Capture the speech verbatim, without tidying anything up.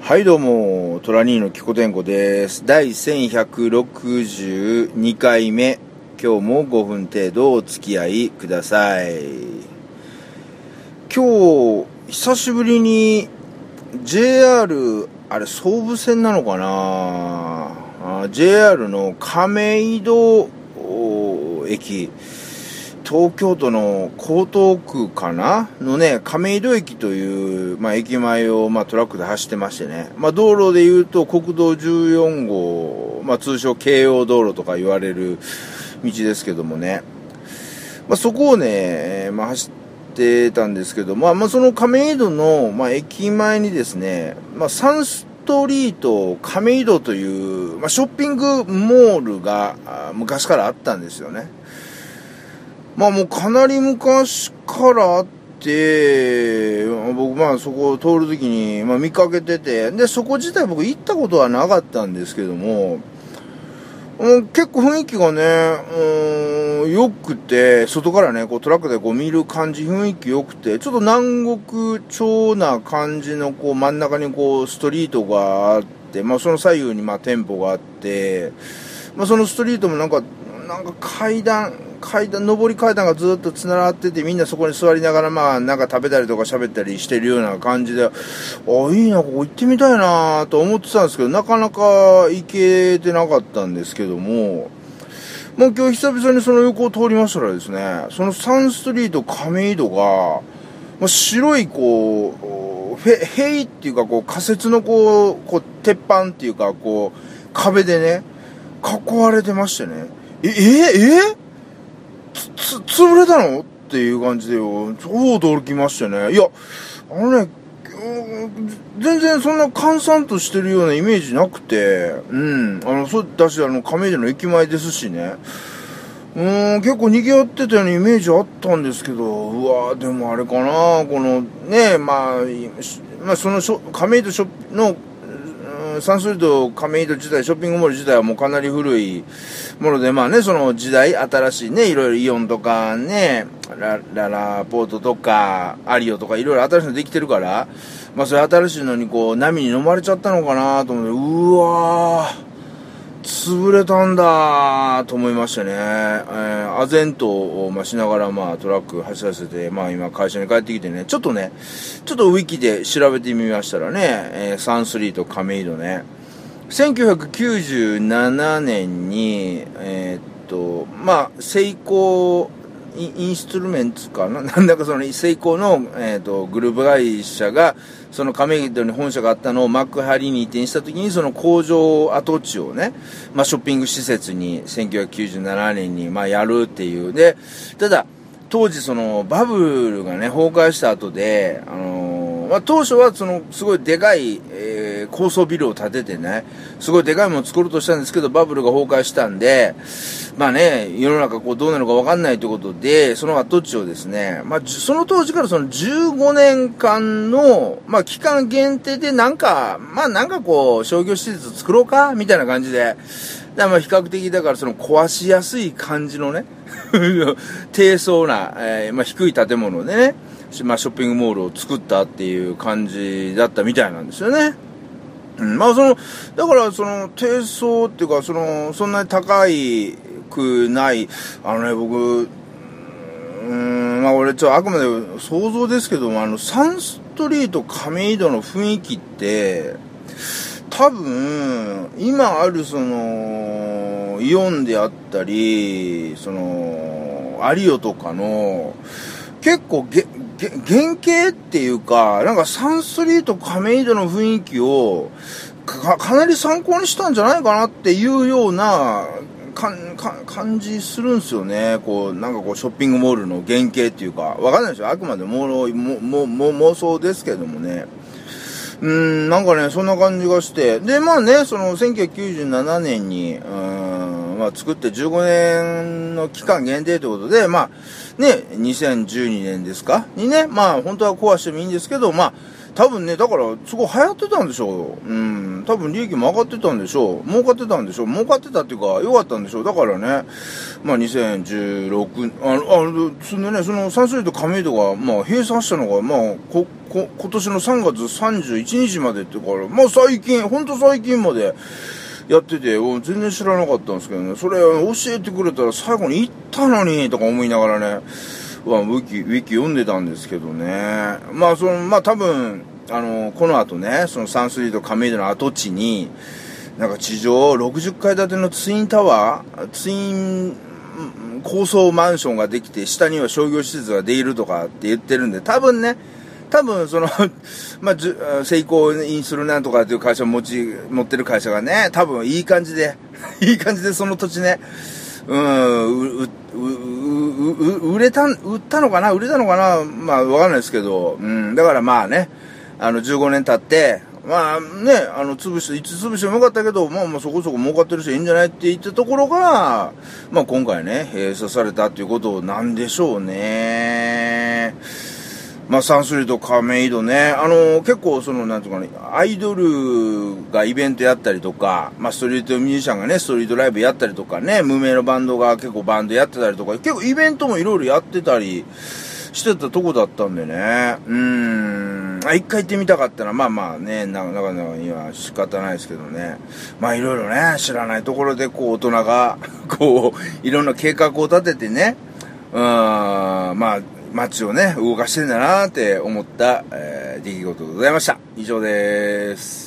はいどうも、トラニーのキコテンコです。だいせんひゃくろくじゅうにかいめ、今日もごふん程度お付き合いください。今日、久しぶりに ジェイアール、あれ総武線なのかな ジェイアール の亀戸駅、東京都の江東区かなのね、亀戸駅という、まあ、駅前を、まあ、トラックで走ってましてね。まあ、道路で言うと国道じゅうよんごう、まあ、通称京葉道路とか言われる道ですけどもね。まあ、そこをね、まあ、走ってたんですけど、まあ、まあ、その亀戸の、まあ、駅前にですね、まあ、サンストリート亀戸という、まあ、ショッピングモールが昔からあったんですよね。まあもうかなり昔からあって、僕まあそこを通るときに、まあ、見かけてて、で、そこ自体僕行ったことはなかったんですけども、うん、結構雰囲気がね、うん、良くて、外からね、こうトラックでこう見る感じ、雰囲気良くて、ちょっと南国調な感じのこう真ん中にこうストリートがあって、まあその左右にまあ店舗があって、まあそのストリートもなんか、なんか階段、階段、上り階段がずっとつながってて、みんなそこに座りながら、まあ、なんか食べたりとか喋ったりしてるような感じで、あ、いいな、ここ行ってみたいなと思ってたんですけど、なかなか行けてなかったんですけども、もう今日久々にその横を通りましたらですね、そのサンストリート亀戸が、まあ、白いこう、フェ、塀っていうかこう仮設のこう、こう、鉄板っていうかこう、壁でね、囲われてましてね、え、え、えつ、つ、潰れたのっていう感じでよ、超驚きましてね。いや、あのね、全然そんな閑散としてるようなイメージなくて、うん、あの、そうだし、あの、亀戸の駅前ですしね。うーん、結構賑わってたようなイメージあったんですけど、うわー、でもあれかな、この、ね、まあ、まあ、その、亀戸ショップの、サンストリート亀戸自体、ショッピングモール自体はもうかなり古いもので、まあね、その時代、新しいね、いろいろイオンとかね、ラララポートとか、アリオとかいろいろ新しいのできてるから、まあそれ新しいのにこう、波に飲まれちゃったのかなと思って、うわー、潰れたんだと思いましたね。えー、あぜんとを、まあ、しながら、まあ、トラック走らせて、まあ、今、会社に帰ってきてね、ちょっとね、ちょっとウィキで調べてみましたらね、えー、サンスリート亀戸ね、せんきゅうひゃくきゅうじゅうななねんに、えー、っと、まあ、セイコー、インストゥルメンツかななんだかそのセイコーの、えー、とグループ会社がその亀戸に本社があったのを幕張に移転した時にその工場跡地をね、まあ、ショッピング施設にせんきゅうひゃくきゅうじゅうななねんにまあやるっていうで、ただ当時そのバブルがね崩壊した後で、あのーまあ、当初はそのすごいでかい、えー、高層ビルを建ててねすごいでかいものを作ろうとしたんですけどバブルが崩壊したんで、まあね、世の中こうどうなるか分かんないということで、その跡地をですね、まあその当時からそのじゅうごねんかんの、まあ期間限定でなんか、まあなんかこう商業施設作ろうかみたいな感じで、まあ比較的だからその壊しやすい感じのね、低層な、えー、まあ低い建物でね、まあショッピングモールを作ったっていう感じだったみたいなんですよね。うん、まあその、だからその低層っていうかその、そんなに高いくない、あのね、僕、うーん、まあ俺ちょっとあくまで想像ですけども、あのサンストリート亀戸の雰囲気って、多分、今あるその、イオンであったり、その、アリオとかの、結構げ、げ、原型っていうか、なんかサンストリート亀戸の雰囲気をか、かなり参考にしたんじゃないかなっていうようなかか感じするんですよね。こう、なんかこうショッピングモールの原型っていうか、わかんないですよ。あくまでも、も、も、も、妄想ですけどもね。うーん、なんかね、そんな感じがして。で、まあね、そのせんきゅうひゃくきゅうじゅうななねんに、うーん、まあ作ってじゅうごねんの期間限定ということで、まあ、ね、にせんじゅうにねんですかにね、まあ本当は壊してもいいんですけど、まあ、 多分ね、だから、すごい流行ってたんでしょう。うん。多分利益も上がってたんでしょう。儲かってたんでしょう。儲かってたっていうか、良かったんでしょう。だからね、まあ、にせんじゅうろく、あの、あの、そんでね、そのサンスリーと亀戸が、まあ、閉鎖したのが、まあ、こ、こ、今年のさんがつさんじゅういちにちまでってから、まあ、最近、ほんと最近まで、やってて、全然知らなかったんですけどね、それ教えてくれたら最後に行ったのに、とか思いながらね、まあ、ウィキ、ウィキ読んでたんですけどね。まあ、その、まあ、多分、あの、この後ね、そのサンスリーと亀戸の跡地に、なんか地上ろくじゅっかい建てのツインタワー、ツイン高層マンションができて、下には商業施設ができるとかって言ってるんで、多分ね、多分その、まあ、じゅ、セイコーインするなんとかっていう会社を持ち、持ってる会社がね、多分いい感じで、いい感じでその土地ね、うん、う、う、う、う、売れた、売ったのかな売れたのかなまあ、わかんないですけど、うん、だからまあね、あの、じゅうごねん経って、まあね、あの、潰して、いつ潰してもよかったけど、まあまあそこそこ儲かってる人いいんじゃないって言ったところが、まあ今回ね、閉鎖されたっていうことなんでしょうね。まあ、サンスリーと亀戸ね、あの、結構その、なんていうかね、アイドルがイベントやったりとか、まあ、ストリートミュージシャンがね、ストリートライブやったりとかね、無名のバンドが結構バンドやってたりとか、結構イベントもいろいろやってたりしてたとこだったんでね、うーん、あ、一回行ってみたかったら、まあまあね、なかなかには仕方ないですけどね、まあいろいろね、知らないところでこう、大人が、こう、いろんな計画を立ててね、うーん、まあ、街をね、動かしてんだなーって思った、えー、出来事でございました。以上でーす。